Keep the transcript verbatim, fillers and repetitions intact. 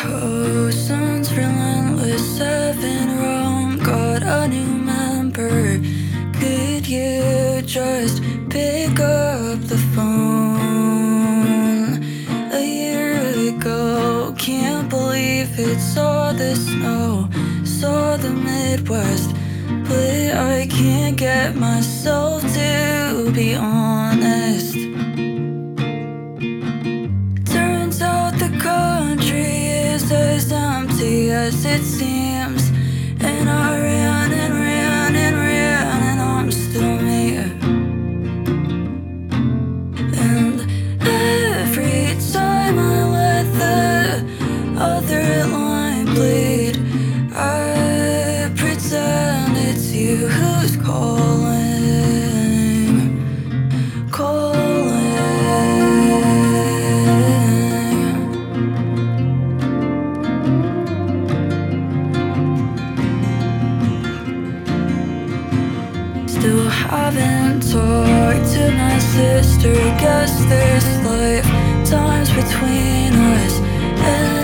Oceans relentless, seven wrong, got a new member. Could you just pick up the phone? A year ago, can't believe it. Saw the snow, saw the Midwest, but I can't get myself to be honest. Turns out the country is as empty as it seems, and I ran and ran and ran, and I'm still me. And every time I let the other line bleed, I pretend it's you who's calling, calling. Still haven't talked to my sister. Guess there's lifetimes between us. And